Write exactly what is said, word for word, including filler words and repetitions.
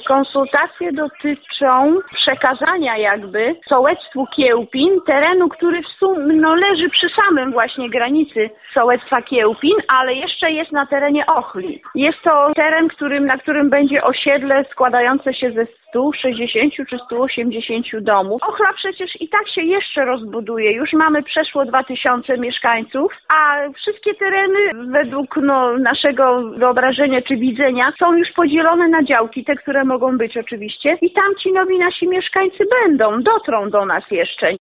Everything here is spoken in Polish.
Konsultacje dotyczą przekazania jakby sołectwu Kiełpin terenu, który w sumie no, leży przy samym właśnie granicy sołectwa Kiełpin, ale jeszcze jest na terenie Ochli. Jest to teren, którym, na którym będzie osiedle składające się ze stu sześćdziesięciu czy stu osiemdziesięciu domów. Ochla przecież i tak się jeszcze rozbuduje. Już mamy przeszło dwa tysiące mieszkańców, a wszystkie tereny według no, naszego wyobrażenia czy widzenia są już podzielone na działki, te, które mogą być oczywiście. I tam ci nowi nasi mieszkańcy będą, dotrą do nas jeszcze.